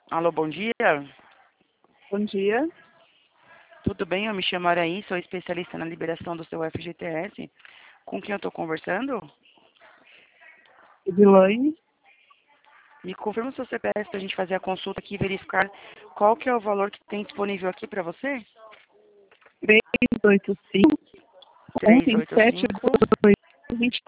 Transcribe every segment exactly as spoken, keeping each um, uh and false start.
Alô, bom dia. Bom dia. Tudo bem? Eu me chamo Araí, sou especialista na liberação do seu F G T S. Com quem eu estou conversando? Edilane, Me confirma o seu C P F para a gente fazer a consulta aqui e verificar qual que é o valor que tem disponível aqui para você. três oito cinco, Três um oito sete cinco dois, vinte,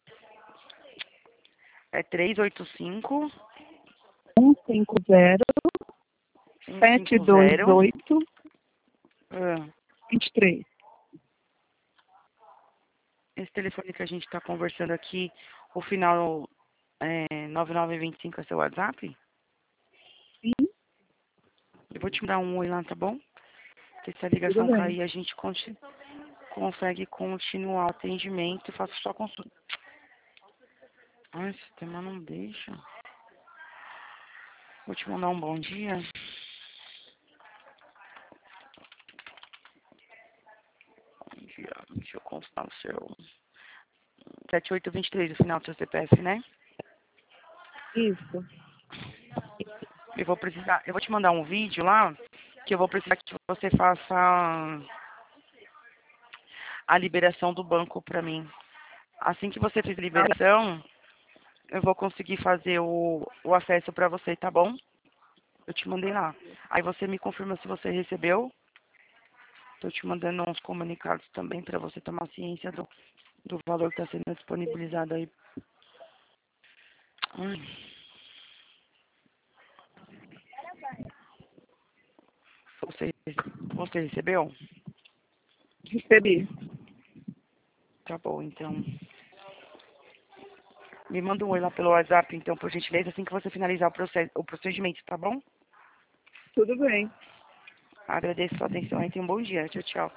é três oito cinco, um cinco zero, um sete cinco dois zero. oito, Ah, vinte e três. esse telefone que a gente está conversando aqui, o final é nove nove dois cinco é seu WhatsApp? Sim, Eu vou te mandar um oi lá, tá bom? Porque se a tudo ligação bem. cair, a gente conti- consegue continuar o atendimento e faço só consulta. Ai, esse tema não deixa. Vou te mandar um bom dia. Bom dia. Deixa eu constar o seu. sete oito dois três, o final do seu C P F, né? Isso, Eu vou precisar. Eu vou te mandar um vídeo lá que eu vou precisar que você faça a liberação do banco pra mim. Assim que você fizer a tá, liberação, eu vou conseguir fazer o, o acesso pra você, tá bom? Eu te mandei lá. Aí você me confirma se você recebeu. Tô te mandando uns comunicados também pra você tomar ciência do, do valor que está sendo disponibilizado aí. Ai, você, você recebeu? recebi. Tá bom, então. Me manda um oi lá pelo WhatsApp, então, por gentileza, assim que você finalizar o, proced o procedimento, tá bom? Tudo bem. Agradeço a sua atenção e tenha um bom dia. Tchau, tchau.